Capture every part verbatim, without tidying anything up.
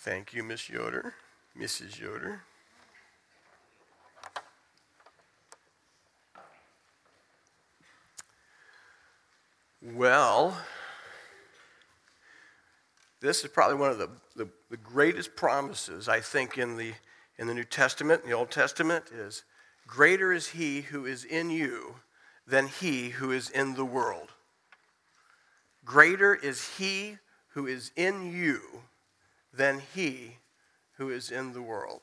Thank you, Miss Yoder, Missus Yoder. Well, this is probably one of the, the, the greatest promises, I think, in the in the New Testament, in the Old Testament, is greater is he who is in you than he who is in the world. Greater is he who is in you than he who is in the world.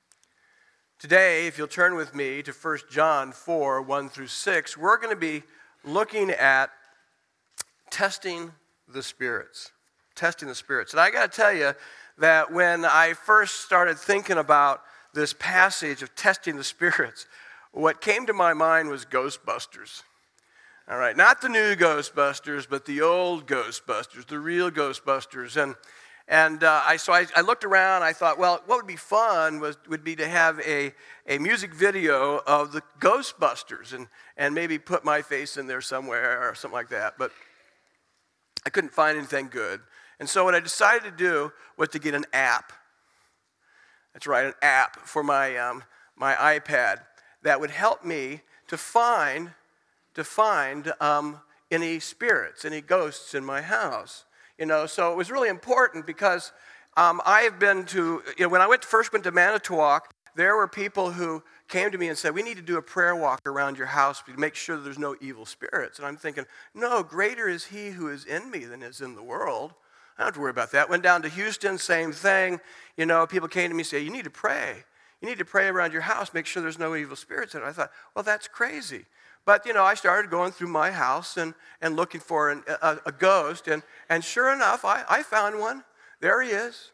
Today, if you'll turn with me to First John four, one through six, we're going to be looking at testing the spirits. Testing the spirits. And I got to tell you that when I first started thinking about this passage of testing the spirits, what came to my mind was Ghostbusters. All right, not the new Ghostbusters, but the old Ghostbusters, the real Ghostbusters. And and uh, I so I, I looked around. I thought, well, what would be fun was would be to have a, a music video of the Ghostbusters and and maybe put my face in there somewhere or something like that. But I couldn't find anything good. And so what I decided to do was to get an app. That's right, an app for my um, my iPad that would help me to find to find um, any spirits, any ghosts in my house. You know, so it was really important because um, I have been to, you know, when I went first went to Manitowoc, there were people who came to me and said, we need to do a prayer walk around your house to make sure that there's no evil spirits. And I'm thinking, no, greater is he who is in me than is in the world. I don't have to worry about that. Went down to Houston, same thing. You know, people came to me and said, you need to pray. You need to pray around your house, make sure there's no evil spirits in it. I thought, well, that's crazy. But, you know, I started going through my house and, and looking for an, a, a ghost. And, and sure enough, I, I found one. There he is.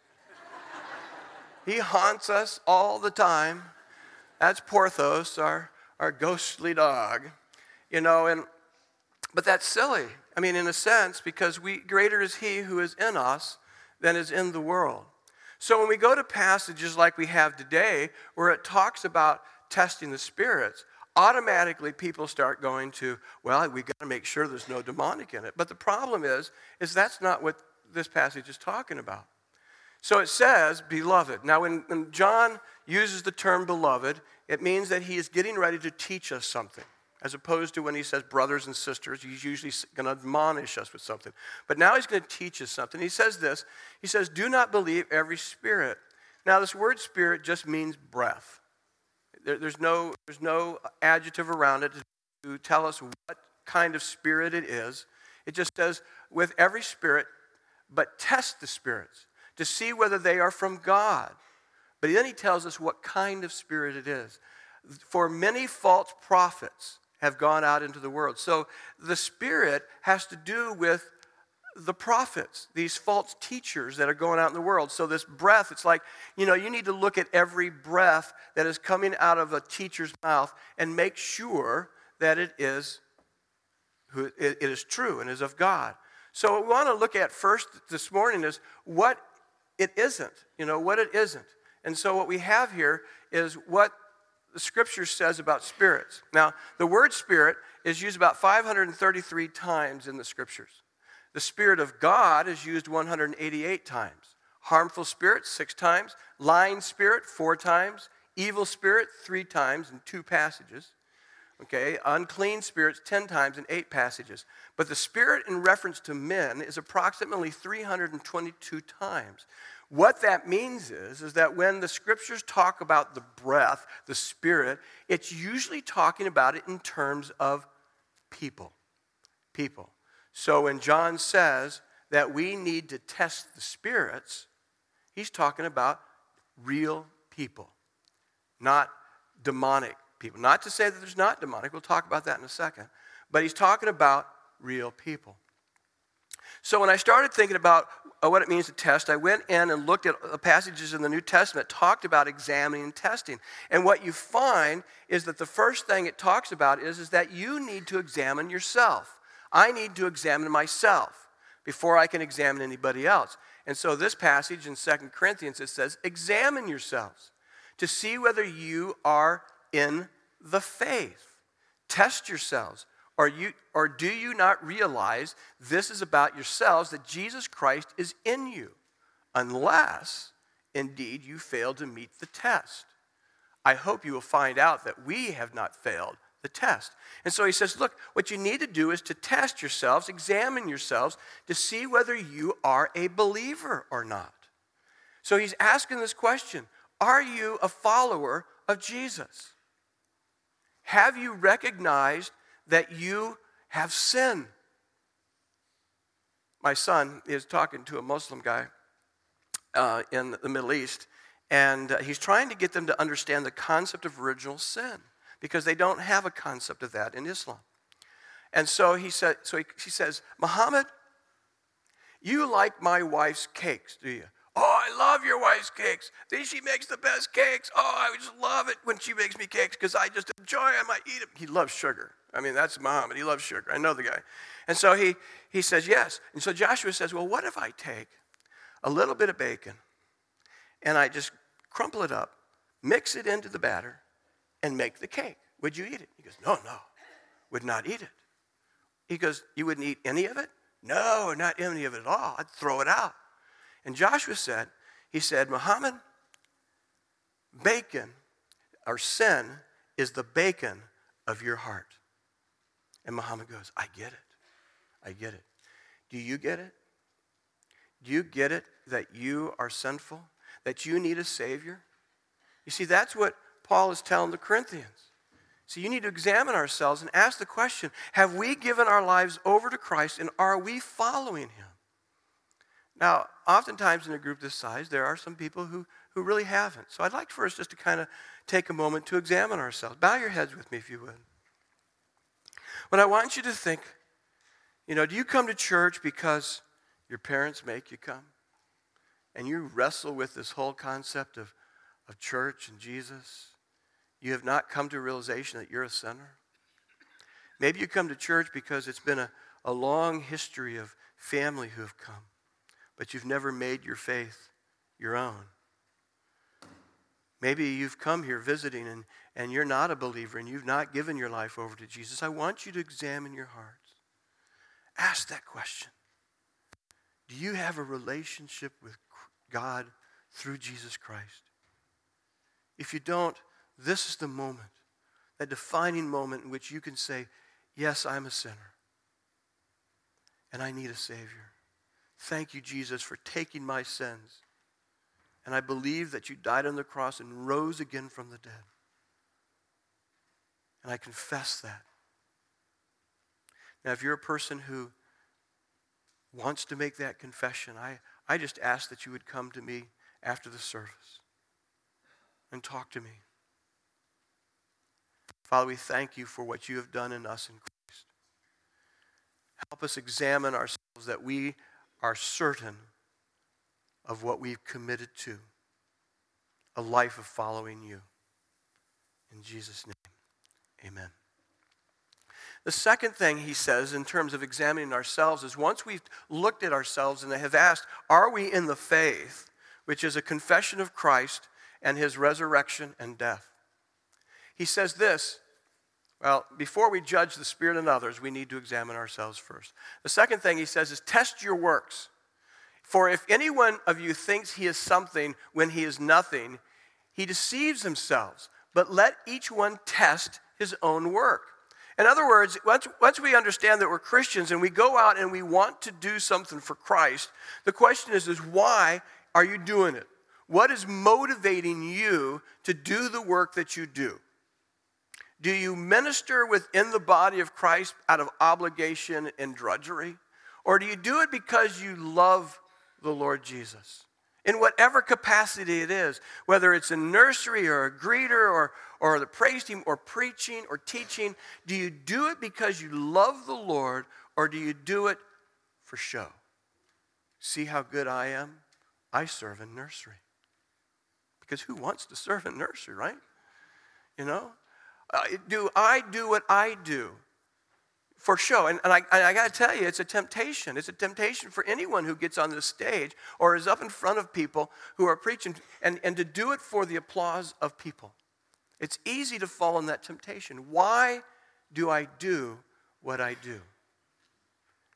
He haunts us all the time. That's Porthos, our, our ghostly dog. You know, and but that's silly. I mean, in a sense, because we greater is he who is in us than is in the world. So when we go to passages like we have today, where it talks about testing the spirits, automatically people start going to, well, we've got to make sure there's no demonic in it. But the problem is, is that's not what this passage is talking about. So it says, beloved. Now, when, when John uses the term beloved, it means that he is getting ready to teach us something, as opposed to when he says brothers and sisters, he's usually going to admonish us with something. But now he's going to teach us something. He says this, he says, do not believe every spirit. Now, this word spirit just means breath. There, there's no, there's no adjective around it to tell us what kind of spirit it is. It just says, with every spirit, but test the spirits to see whether they are from God. But then he tells us what kind of spirit it is. For many false prophets have gone out into the world. So the spirit has to do with the prophets, these false teachers that are going out in the world. So this breath, it's like, you know, you need to look at every breath that is coming out of a teacher's mouth and make sure that it is who it is true and is of God. So what we want to look at first this morning is what it isn't, you know, what it isn't. And so what we have here is what the Scripture says about spirits. Now, the word spirit is used about five hundred thirty-three times in the Scriptures. The Spirit of God is used one hundred eighty-eight times. Harmful spirit, six times. Lying spirit, four times. Evil spirit, three times in two passages. Okay, unclean spirits, ten times in eight passages. But the spirit in reference to men is approximately three hundred twenty-two times. What that means is, is that when the Scriptures talk about the breath, the spirit, it's usually talking about it in terms of people. People. So when John says that we need to test the spirits, he's talking about real people, not demonic people. Not to say that there's not demonic. We'll talk about that in a second. But he's talking about real people. So when I started thinking about what it means to test, I went in and looked at the passages in the New Testament that talked about examining and testing. And what you find is that the first thing it talks about is, is that you need to examine yourself. I need to examine myself before I can examine anybody else. And so this passage in Second Corinthians, it says, examine yourselves to see whether you are in the faith. Test yourselves. Or, you, or do you not realize this is about yourselves, that Jesus Christ is in you, unless indeed you failed to meet the test. I hope you will find out that we have not failed the test. And so he says, look, what you need to do is to test yourselves, examine yourselves to see whether you are a believer or not. So he's asking this question, are you a follower of Jesus? Have you recognized that you have sin? My son is talking to a Muslim guy uh, in the Middle East, and uh, he's trying to get them to understand the concept of original sin, because they don't have a concept of that in Islam. And so he said, so he, he says, Muhammad, you like my wife's cakes, do you? Oh, I love your wife's cakes. She makes the best cakes. Oh, I just love it when she makes me cakes because I just enjoy them. I eat them. He loves sugar. I mean, that's Muhammad. He loves sugar. I know the guy. And so he, he says, yes. And so Joshua says, well, what if I take a little bit of bacon and I just crumple it up, mix it into the batter, and make the cake? Would you eat it? He goes, no, no, would not eat it. He goes, you wouldn't eat any of it? No, not any of it at all. I'd throw it out. And Joshua said, he said, Muhammad, bacon, or sin, is the bacon of your heart. And Muhammad goes, I get it. I get it. Do you get it? Do you get it that you are sinful? That you need a Savior? You see, that's what Paul is telling the Corinthians. So you need to examine ourselves and ask the question, have we given our lives over to Christ and are we following him? Now, oftentimes in a group this size, there are some people who, who really haven't. So I'd like for us just to kind of take a moment to examine ourselves. Bow your heads with me if you would. But I want you to think, you know, do you come to church because your parents make you come? And you wrestle with this whole concept of, of church and Jesus? You have not come to a realization that you're a sinner? Maybe you come to church because it's been a, a long history of family who have come, but you've never made your faith your own. Maybe you've come here visiting and, and you're not a believer and you've not given your life over to Jesus. I want you to examine your hearts. Ask that question. Do you have a relationship with God through Jesus Christ? If you don't, this is the moment, that defining moment in which you can say, yes, I'm a sinner and I need a Savior. Thank you, Jesus, for taking my sins. And I believe that you died on the cross and rose again from the dead. And I confess that. Now, if you're a person who wants to make that confession, I, I just ask that you would come to me after the service and talk to me. Father, we thank you for what you have done in us in Christ. Help us examine ourselves that we are certain of what we've committed to, a life of following you. In Jesus' name, amen. The second thing he says in terms of examining ourselves is once we've looked at ourselves and have asked, are we in the faith, which is a confession of Christ and his resurrection and death? He says this, well, before we judge the Spirit in others, we need to examine ourselves first. The second thing he says is test your works. For if any one of you thinks he is something when he is nothing, he deceives himself. But let each one test his own work. In other words, once, once we understand that we're Christians and we go out and we want to do something for Christ, the question is, is why are you doing it? What is motivating you to do the work that you do? Do you minister within the body of Christ out of obligation and drudgery? Or do you do it because you love the Lord Jesus? In whatever capacity it is, whether it's a nursery or a greeter or, or the praise team or preaching or teaching, do you do it because you love the Lord or do you do it for show? See how good I am? I serve in nursery. Because who wants to serve in nursery, right? You know? Uh, do I do what I do for show? And, and I, I got to tell you, it's a temptation. It's a temptation for anyone who gets on the stage or is up in front of people who are preaching and, and to do it for the applause of people. It's easy to fall in that temptation. Why do I do what I do?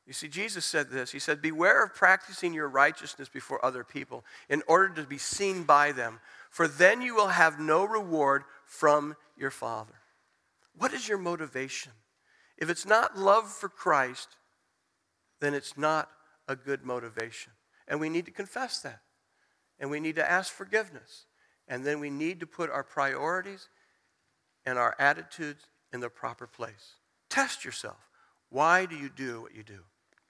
You see, Jesus said this. He said, beware of practicing your righteousness before other people in order to be seen by them, for then you will have no reward from your Father. What is your motivation? If it's not love for Christ, then it's not a good motivation. And we need to confess that. And we need to ask forgiveness. And then we need to put our priorities and our attitudes in the proper place. Test yourself. Why do you do what you do?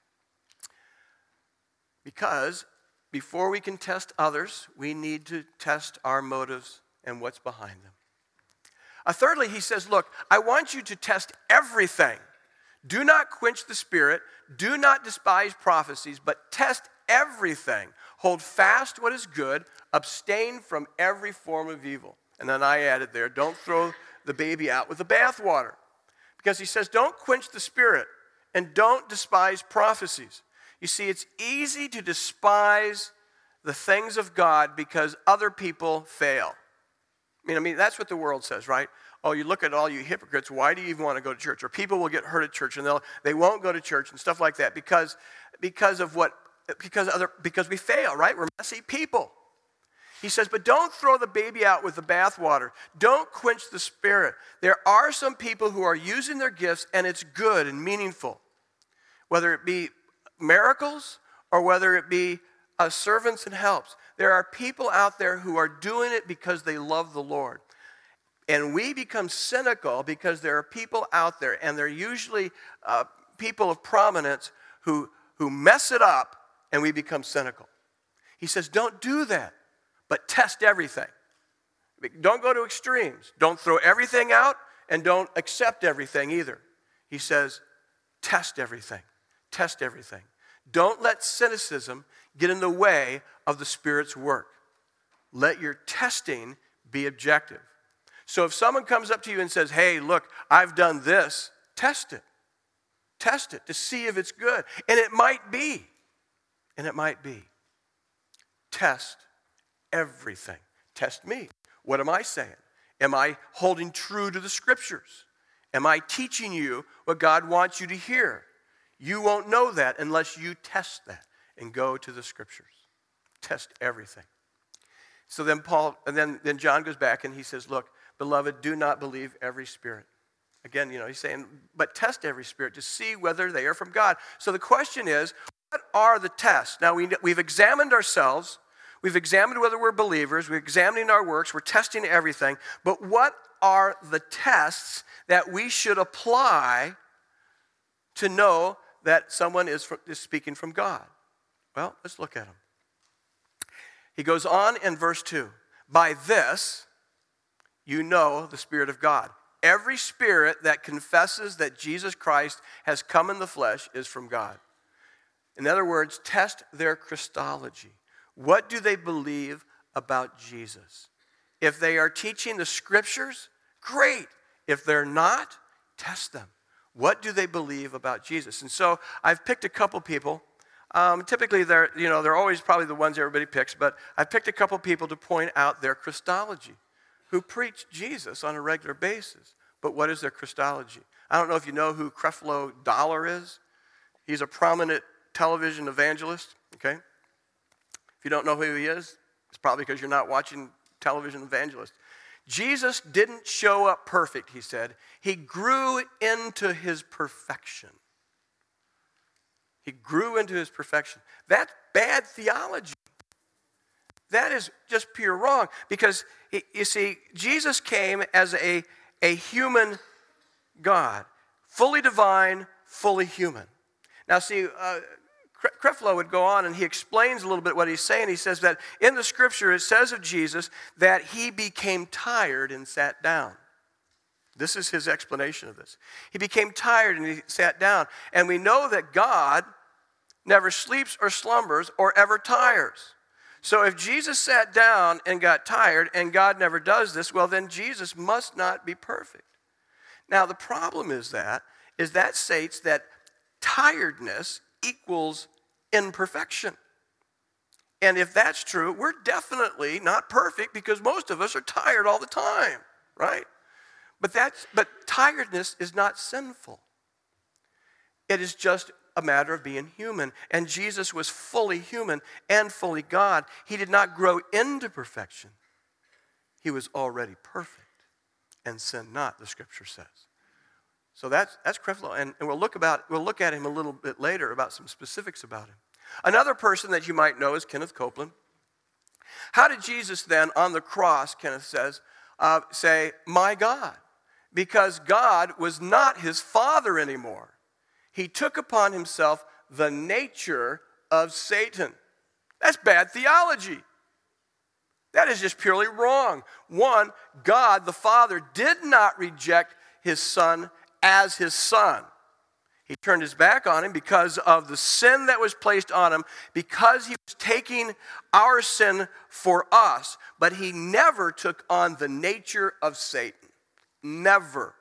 Because before we can test others, we need to test our motives and what's behind them. Uh, thirdly, he says, look, I want you to test everything. Do not quench the spirit. Do not despise prophecies, but test everything. Hold fast what is good. Abstain from every form of evil. And then I added there, don't throw the baby out with the bathwater. Because he says, don't quench the spirit and don't despise prophecies. You see, it's easy to despise the things of God because other people fail. I mean, I mean, that's what the world says, right? Oh, you look at all you hypocrites, why do you even want to go to church? Or people will get hurt at church and they'll they won't go to church and stuff like that because because of what because other because we fail, right? We're messy people. He says, but don't throw the baby out with the bathwater. Don't quench the spirit. There are some people who are using their gifts and it's good and meaningful. Whether it be miracles or whether it be uh, servants and helps. There are people out there who are doing it because they love the Lord. And we become cynical because there are people out there, and they're usually uh, people of prominence who, who mess it up, and we become cynical. He says, don't do that, but test everything. Don't go to extremes. Don't throw everything out, and don't accept everything either. He says, test everything. Test everything. Don't let cynicism get in the way of the Spirit's work. Let your testing be objective. So if someone comes up to you and says, hey, look, I've done this, test it. Test it to see if it's good. And it might be. And it might be. Test everything. Test me. What am I saying? Am I holding true to the Scriptures? Am I teaching you what God wants you to hear? You won't know that unless you test that and go to the Scriptures. Test everything. So then Paul, and then, then John goes back and he says, look, beloved, do not believe every spirit. Again, you know, he's saying, but test every spirit to see whether they are from God. So the question is, what are the tests? Now, we, we've examined ourselves. We've examined whether we're believers. We're examining our works. We're testing everything. But what are the tests that we should apply to know that someone is, from, is speaking from God? Well, let's look at them. He goes on in verse two. By this, you know the Spirit of God. Every spirit that confesses that Jesus Christ has come in the flesh is from God. In other words, test their Christology. What do they believe about Jesus? If they are teaching the Scriptures, great. If they're not, test them. What do they believe about Jesus? And so I've picked a couple people. Um, typically, they're you know they're always probably the ones everybody picks, but I've picked a couple people to point out their Christology, who preach Jesus on a regular basis. But what is their Christology? I don't know if you know who Creflo Dollar is. He's a prominent television evangelist, okay? If you don't know who he is, it's probably because you're not watching television evangelists. Jesus didn't show up perfect, he said. He grew into his perfection. He grew into his perfection. That's bad theology. That is just pure wrong. Because, you see, Jesus came as a, a human God. Fully divine, fully human. Now, see, uh, Creflo would go on and he explains a little bit what he's saying. He says that in the Scripture it says of Jesus that he became tired and sat down. This is his explanation of this. He became tired and he sat down. And we know that God never sleeps or slumbers or ever tires. So if Jesus sat down and got tired and God never does this, well then Jesus must not be perfect. Now the problem is that, is that states that tiredness equals imperfection. And if that's true, we're definitely not perfect because most of us are tired all the time, right? But that's but tiredness is not sinful. It is just a matter of being human. And Jesus was fully human and fully God. He did not grow into perfection. He was already perfect and sinned not, the scripture says. So that's that's Creflo, and, and we'll look about we'll look at him a little bit later about some specifics about him. Another person that you might know is Kenneth Copeland. How did Jesus then on the cross, Kenneth says, uh, say, "My God"? Because God was not his father anymore. He took upon himself the nature of Satan. That's bad theology. That is just purely wrong. One, God the Father did not reject his Son as his Son. He turned his back on him because of the sin that was placed on him, because he was taking our sin for us, but he never took on the nature of Satan. Never.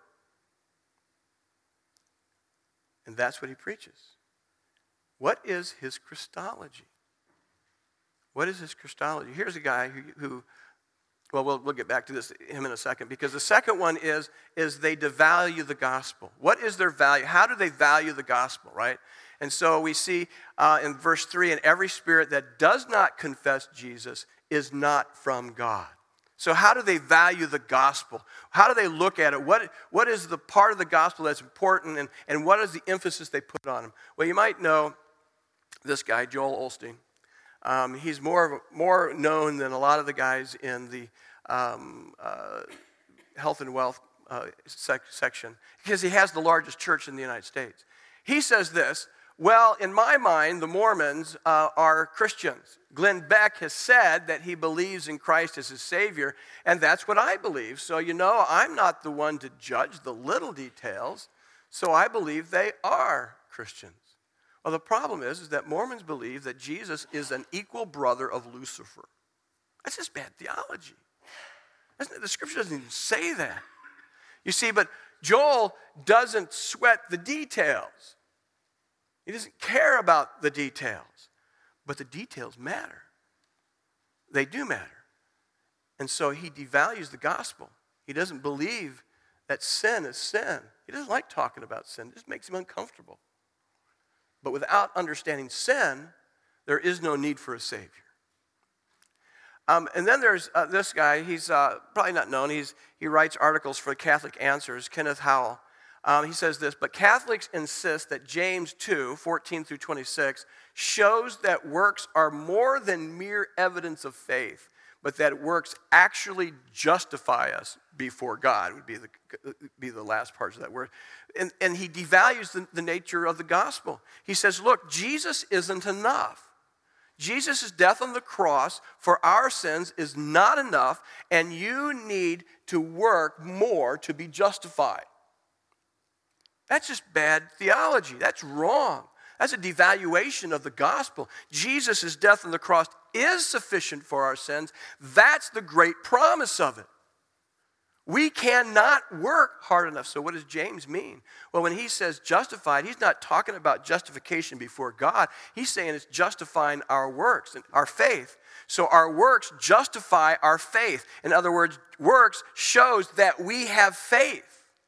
And that's what he preaches. What is his Christology? What is his Christology? Here's a guy who, who well, well, we'll get back to this him in a second, because the second one is, is they devalue the gospel. What is their value? How do they value the gospel, right? And so we see uh, in verse three, and every spirit that does not confess Jesus is not from God. So how do they value the gospel? How do they look at it? What, what is the part of the gospel that's important, and, and what is the emphasis they put on him? Well, you might know this guy, Joel Osteen. Um, he's more more known than a lot of the guys in the um, uh, health and wealth uh, sec- section because he has the largest church in the United States. He says this, well, in my mind, the Mormons uh, are Christians. Glenn Beck has said that he believes in Christ as his Savior, and that's what I believe. So, you know, I'm not the one to judge the little details, so I believe they are Christians. Well, the problem is, is that Mormons believe that Jesus is an equal brother of Lucifer. That's just bad theology. The scripture doesn't even say that. You see, but Joel doesn't sweat the details. He doesn't care about the details. But the details matter. They do matter. And so he devalues the gospel. He doesn't believe that sin is sin. He doesn't like talking about sin. It just makes him uncomfortable. But without understanding sin, there is no need for a Savior. Um, and then there's uh, this guy. He's uh, probably not known. He's, he writes articles for Catholic Answers, Kenneth Howell. Um, he says this, but Catholics insist that James two, fourteen through twenty-six, shows that works are more than mere evidence of faith, but that works actually justify us before God, would be the, be the last part of that word. And, and he devalues the, the nature of the gospel. He says, look, Jesus isn't enough. Jesus' death on the cross for our sins is not enough, and you need to work more to be justified. That's just bad theology. That's wrong. That's a devaluation of the gospel. Jesus' death on the cross is sufficient for our sins. That's the great promise of it. We cannot work hard enough. So what does James mean? Well, when he says justified, he's not talking about justification before God. He's saying it's justifying our works and our faith. So our works justify our faith. In other words, works shows that we have faith.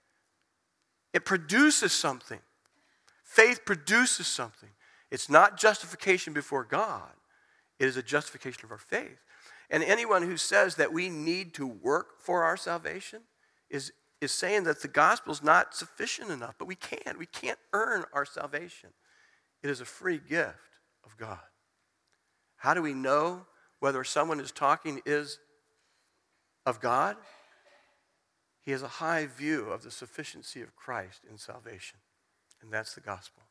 It produces something. Faith produces something. It's not justification before God. It is a justification of our faith. And anyone who says that we need to work for our salvation is, is saying that the gospel is not sufficient enough. But we can't. We can't earn our salvation. It is a free gift of God. How do we know whether someone is talking is of God? He has a high view of the sufficiency of Christ in salvation. And that's the gospel.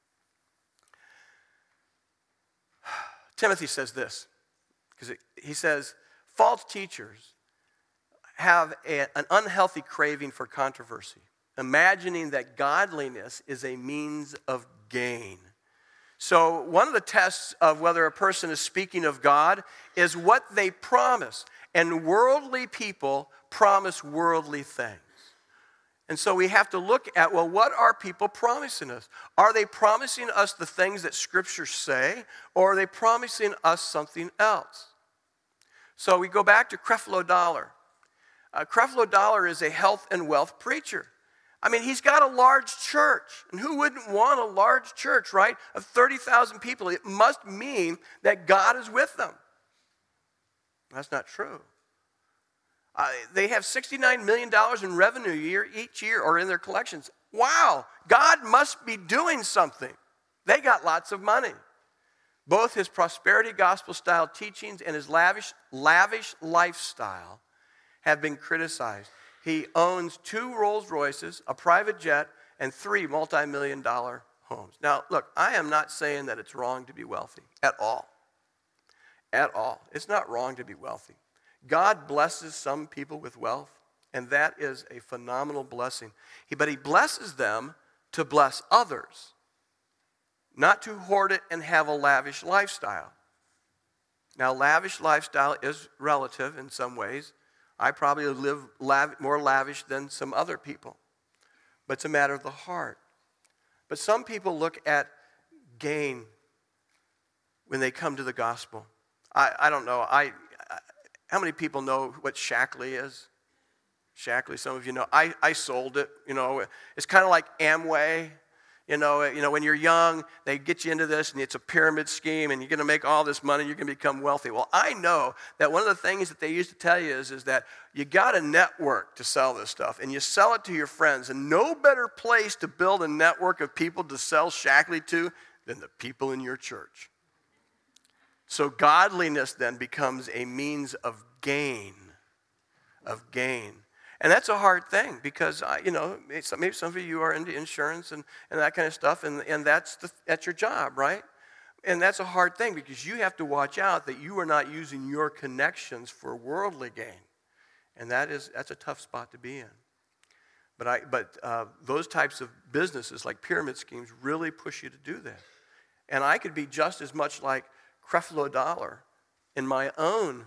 Timothy says this, because he says, false teachers have a, an unhealthy craving for controversy, imagining that godliness is a means of gain. So one of the tests of whether a person is speaking of God is what they promise. And worldly people promise worldly things. And so we have to look at, well, what are people promising us? Are they promising us the things that Scripture say, or are they promising us something else? So we go back to Creflo Dollar. Uh, Creflo Dollar is a health and wealth preacher. I mean, he's got a large church. And who wouldn't want a large church, right? Of thirty thousand people. It must mean that God is with them. That's not true. Uh, they have sixty-nine million dollars in revenue year, each year or in their collections. Wow, God must be doing something. They got lots of money. Both his prosperity gospel-style teachings and his lavish, lavish lifestyle have been criticized. He owns two Rolls Royces, a private jet, and three multi-million dollar homes. Now, look, I am not saying that it's wrong to be wealthy at all. At all. It's not wrong to be wealthy. God blesses some people with wealth, and that is a phenomenal blessing. He, but he blesses them to bless others, not to hoard it and have a lavish lifestyle. Now, lavish lifestyle is relative in some ways. I probably live lav- more lavish than some other people, but it's a matter of the heart. But some people look at gain when they come to the gospel. I, I don't know. I, I how many people know what Shackley is? Shackley, some of you know. I, I sold it. You know, it's kind of like Amway. You know, you know, when you're young, they get you into this, and it's a pyramid scheme, and you're going to make all this money, you're going to become wealthy. Well, I know that one of the things that they used to tell you is, is that you got a network to sell this stuff, and you sell it to your friends, and no better place to build a network of people to sell Shackley to than the people in your church. So godliness then becomes a means of gain, of gain. And that's a hard thing because, uh, you know, maybe some of you are into insurance and, and that kind of stuff, and, and that's, the, that's your job, right? And that's a hard thing because you have to watch out that you are not using your connections for worldly gain. And that is, that's a tough spot to be in. But, I, but uh, those types of businesses like pyramid schemes really push you to do that. And I could be just as much like Creflo Dollar in my own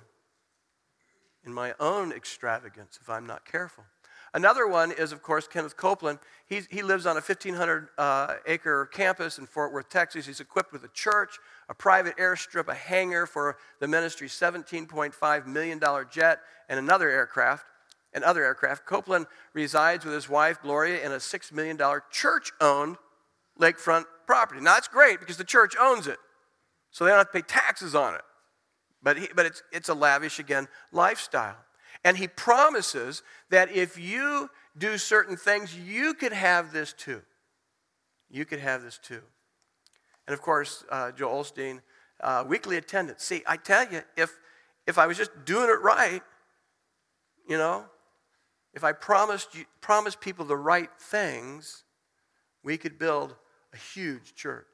in my own extravagance if I'm not careful. Another one is, of course, Kenneth Copeland. He's, he lives on a fifteen hundred acre campus in Fort Worth, Texas. He's equipped with a church, a private airstrip, a hangar for the ministry's seventeen point five million dollars jet, and another aircraft. And other aircraft. Copeland resides with his wife, Gloria, in a six million dollars church-owned lakefront property. Now, that's great because the church owns it, so they don't have to pay taxes on it. But, he, but it's, it's a lavish, again, lifestyle. And he promises that if you do certain things, you could have this too. You could have this too. And of course, uh, Joel Osteen, uh, weekly attendance. See, I tell you, if, if I was just doing it right, you know, if I promised, you, promised people the right things, we could build a huge church.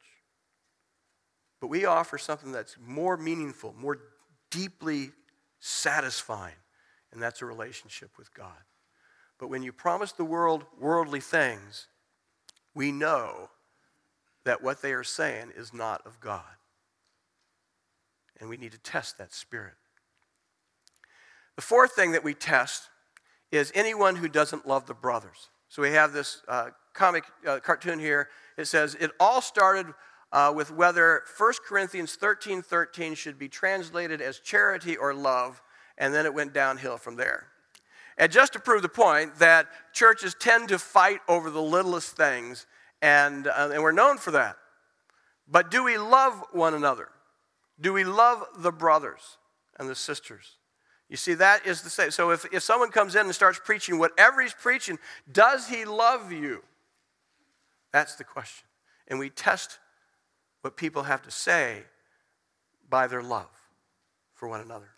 But we offer something that's more meaningful, more deeply satisfying, and that's a relationship with God. But when you promise the world worldly things, we know that what they are saying is not of God. And we need to test that spirit. The fourth thing that we test is anyone who doesn't love the brothers. So we have this uh, comic uh, cartoon here. It says, it all started Uh, with whether First Corinthians thirteen thirteen should be translated as charity or love, and then it went downhill from there. And just to prove the point that churches tend to fight over the littlest things, and, uh, and we're known for that. But do we love one another? Do we love the brothers and the sisters? You see, that is the same. So if, if someone comes in and starts preaching whatever he's preaching, does he love you? That's the question. And we test what people have to say by their love for one another.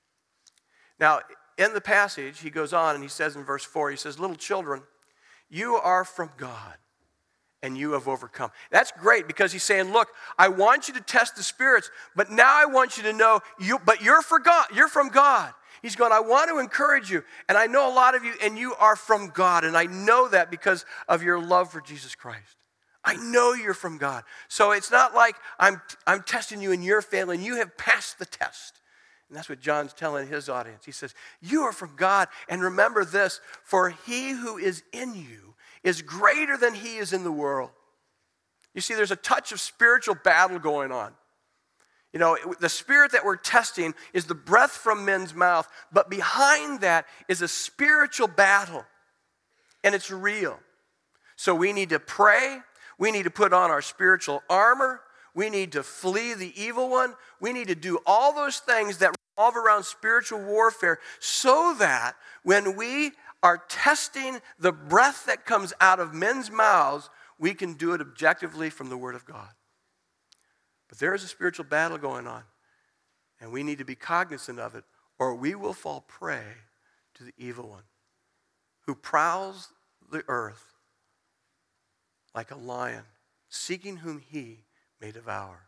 Now, in the passage, he goes on and he says in verse four, he says, little children, you are from God and you have overcome. That's great because he's saying, look, I want you to test the spirits, but now I want you to know, you, but you're, for God, you're from God. He's going, I want to encourage you, and I know a lot of you, and you are from God, and I know that because of your love for Jesus Christ. I know you're from God. So it's not like I'm, I'm testing you in your family and you have passed the test. And that's what John's telling his audience. He says, you are from God. And remember this, for he who is in you is greater than he is in the world. You see, there's a touch of spiritual battle going on. You know, the spirit that we're testing is the breath from men's mouth. But behind that is a spiritual battle. And it's real. So we need to pray. We need to put on our spiritual armor. We need to flee the evil one. We need to do all those things that revolve around spiritual warfare so that when we are testing the breath that comes out of men's mouths, we can do it objectively from the Word of God. But there is a spiritual battle going on, and we need to be cognizant of it, or we will fall prey to the evil one who prowls the earth like a lion, seeking whom he may devour.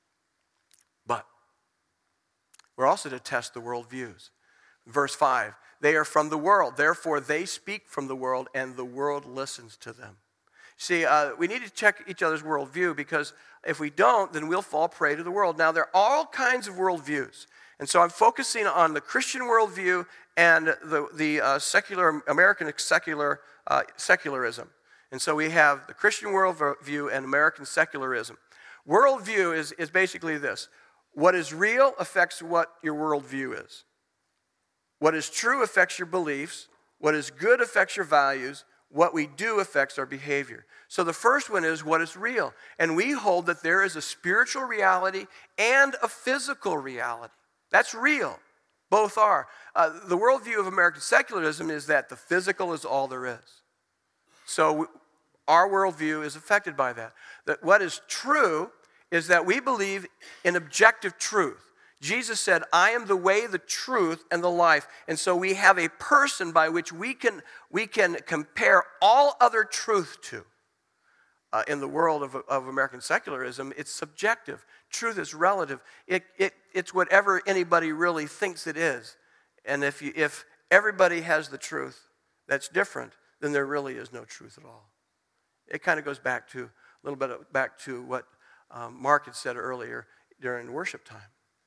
But we're also to test the worldviews. Verse five, they are from the world, therefore they speak from the world, and the world listens to them. See, uh, we need to check each other's worldview, because if we don't, then we'll fall prey to the world. Now, there are all kinds of worldviews. And so I'm focusing on the Christian worldview and the, the uh, secular, American secular, uh, secularism. And so we have the Christian worldview and American secularism. Worldview is, is basically this. What is real affects what your worldview is. What is true affects your beliefs. What is good affects your values. What we do affects our behavior. So the first one is what is real. And we hold that there is a spiritual reality and a physical reality. That's real. Both are. Uh, the worldview of American secularism is that the physical is all there is. So our worldview is affected by that. That what is true is that we believe in objective truth. Jesus said, I am the way, the truth, and the life. And so we have a person by which we can, we can compare all other truth to. Uh, in the world of, of American secularism, it's subjective. Truth is relative. It, it, it's whatever anybody really thinks it is. And if, you, if everybody has the truth that's different, then there really is no truth at all. It kind of goes back to, a little bit of, back to what um, Mark had said earlier during worship time.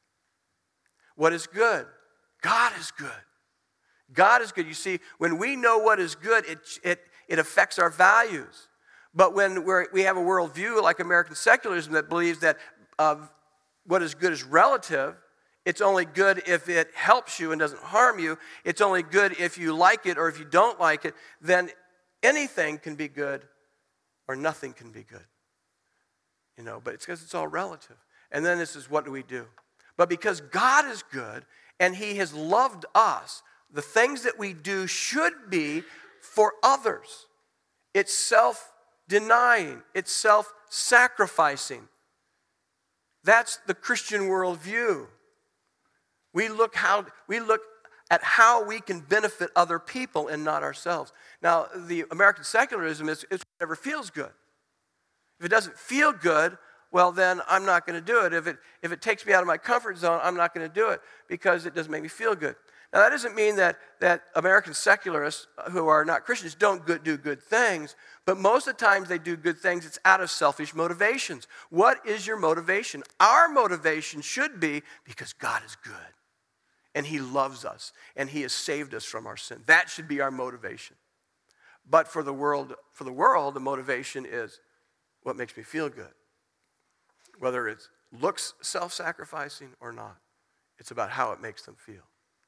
What is good? God is good. God is good. You see, when we know what is good, it, it, it affects our values. But when we're, we have a worldview like American secularism that believes that uh, what is good is relative, it's only good if it helps you and doesn't harm you, it's only good if you like it or if you don't like it, then anything can be good or nothing can be good. You know, but it's because it's all relative. And then this is, what do we do? But because God is good and He has loved us, the things that we do should be for others. It's self-denying. It's self-sacrificing. That's the Christian worldview. We look how we look at how we can benefit other people and not ourselves. Now, the American secularism is, is whatever feels good. If it doesn't feel good, well, then I'm not going to do it. If it if it takes me out of my comfort zone, I'm not going to do it because it doesn't make me feel good. Now, that doesn't mean that, that American secularists who are not Christians don't good, do good things, but most of the times they do good things, it's out of selfish motivations. What is your motivation? Our motivation should be because God is good, and He loves us, and He has saved us from our sin. That should be our motivation. But for the world, for the world, the motivation is what makes me feel good. Whether it looks self-sacrificing or not, it's about how it makes them feel.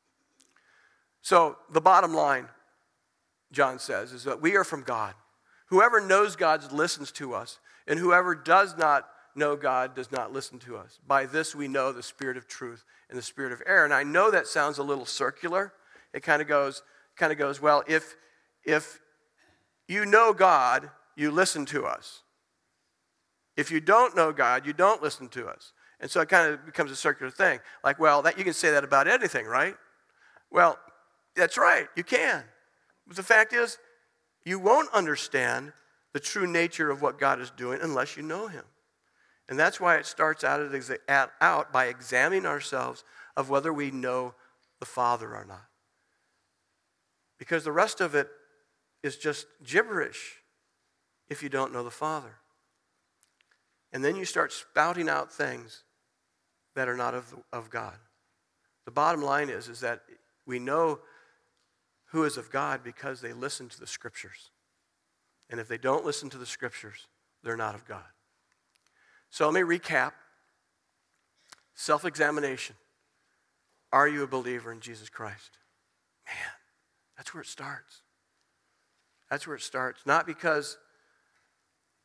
So the bottom line, John says, is that we are from God. Whoever knows God listens to us, and whoever does not know God does not listen to us. By this we know the spirit of truth and the spirit of error. And I know that sounds a little circular. It kind of goes, kind of goes, well, if if you know God, you listen to us. If you don't know God, you don't listen to us. And so it kind of becomes a circular thing. Like, well, that you can say that about anything, right? Well, that's right, you can. But the fact is, you won't understand the true nature of what God is doing unless you know Him. And that's why it starts out, at, out by examining ourselves of whether we know the Father or not. Because the rest of it is just gibberish if you don't know the Father. And then you start spouting out things that are not of, of God. The bottom line is, is that we know who is of God because they listen to the Scriptures. And if they don't listen to the Scriptures, they're not of God. So let me recap. Self-examination. Are you a believer in Jesus Christ? Man, that's where it starts. That's where it starts. Not because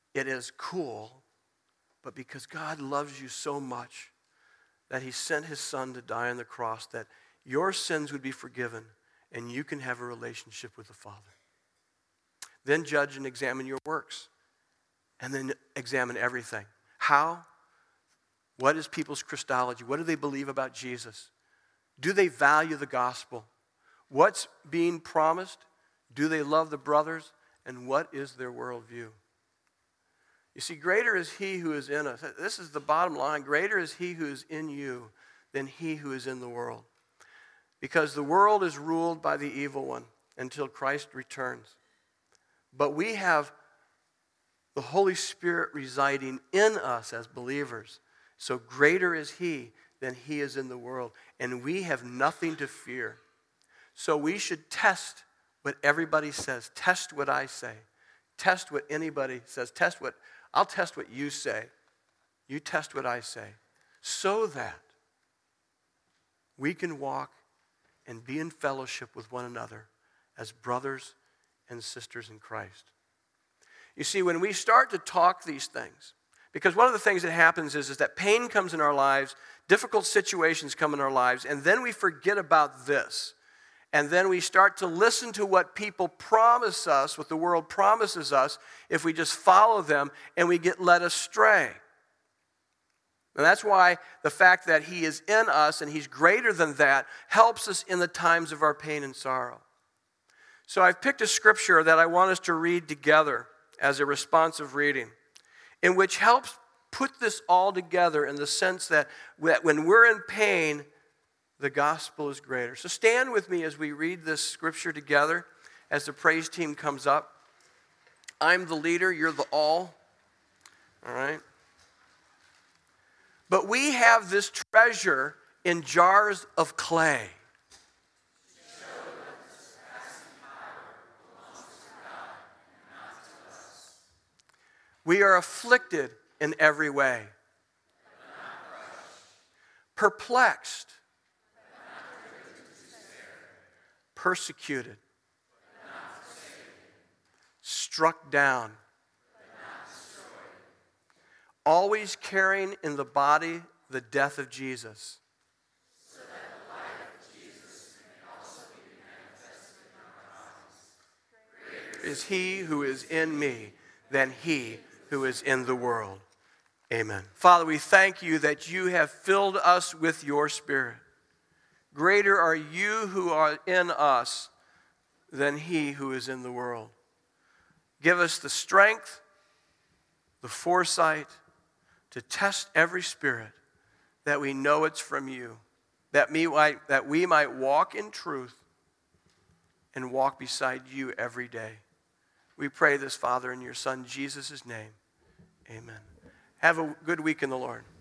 it is cool, but because God loves you so much that he sent his son to die on the cross that your sins would be forgiven and you can have a relationship with the Father. Then judge and examine your works, and then examine everything. How? What is people's Christology? What do they believe about Jesus? Do they value the gospel? What's being promised? Do they love the brothers? And what is their worldview? You see, greater is he who is in us. This is the bottom line. Greater is he who is in you than he who is in the world. Because the world is ruled by the evil one until Christ returns. But we have the Holy Spirit residing in us as believers. So greater is he than he is in the world. And we have nothing to fear. So we should test what everybody says. Test what I say. Test what anybody says. Test what, I'll test what you say. You test what I say. So that we can walk and be in fellowship with one another as brothers and sisters in Christ. You see, when we start to talk these things, because one of the things that happens is, is that pain comes in our lives, difficult situations come in our lives, and then we forget about this. And then we start to listen to what people promise us, what the world promises us, if we just follow them, and we get led astray. And that's why the fact that he is in us and he's greater than that helps us in the times of our pain and sorrow. So I've picked a scripture that I want us to read together as a responsive reading, in which helps put this all together in the sense that when we're in pain, the gospel is greater. So stand with me as we read this scripture together as the praise team comes up. I'm the leader, you're the all. All right? But we have this treasure in jars of clay. We are afflicted in every way, perplexed, persecuted, struck down, always carrying in the body the death of Jesus, so that the life of Jesus may also be manifested in our bodies. Greater is he who is in me than he who is in the world. Amen. Father, we thank you that you have filled us with your Spirit. Greater are you who are in us than he who is in the world. Give us the strength, the foresight to test every spirit, that we know it's from you, that we might, that we might walk in truth and walk beside you every day. We pray this, Father, in your Son Jesus' name. Amen. Have a good week in the Lord.